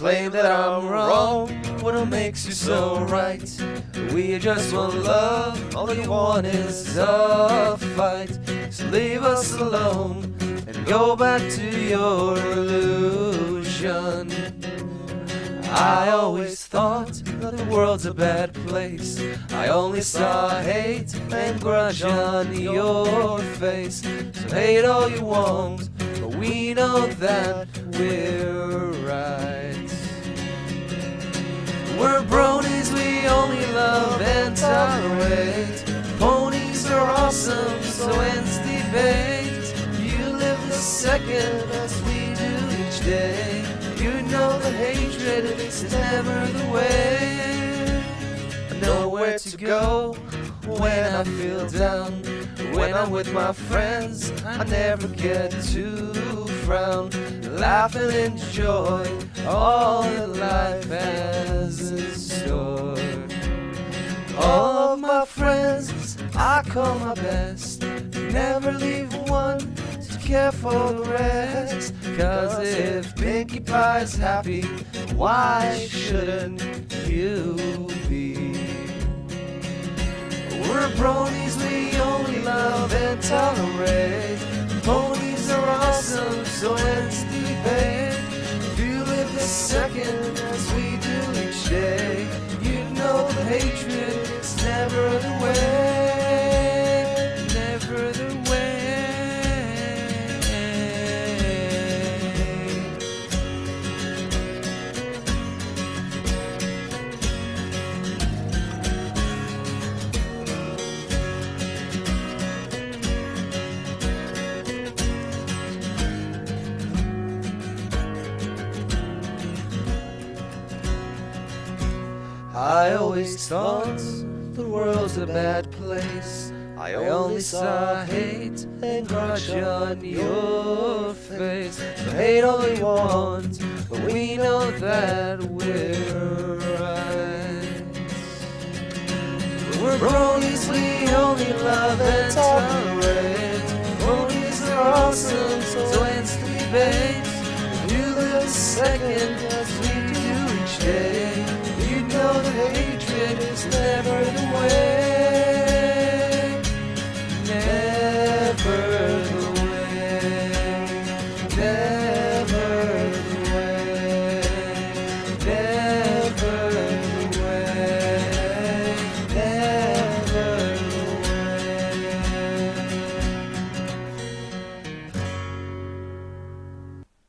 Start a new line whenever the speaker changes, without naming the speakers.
claim that I'm wrong. What makes you so right? We just want love, all you want is a fight. So leave us alone and go back to your illusion. I always thought that the world's a bad place. I only saw hate and grudge on your face. So hate all you want, but we know that we're right. We're bronies, we only love and tolerate. Ponies are awesome, so ends debate. You live the second as we do each day. You know that hatred is never the way. I know where to go when I feel down. When I'm with my friends, I never get to frown. Laugh and enjoy all that life has in store. All of my friends, I call my best. Never leave one to care for the rest. 'Cause if Pinkie Pie's happy, why shouldn't you be? We're bronies, we only love and tolerate. Ponies are awesome, so ends debate. If you live the second as we do each day, you know the hatred is never the way. Never the way. I always thought the world's a bad place. I only saw hate and grudge on your face. So hate all you want, but we know that we're right. We're bronies, we only love and tolerate. Bronies are awesome, so ends the debate. You live a second as we do each day. You know that hatred is never the way. Never the way.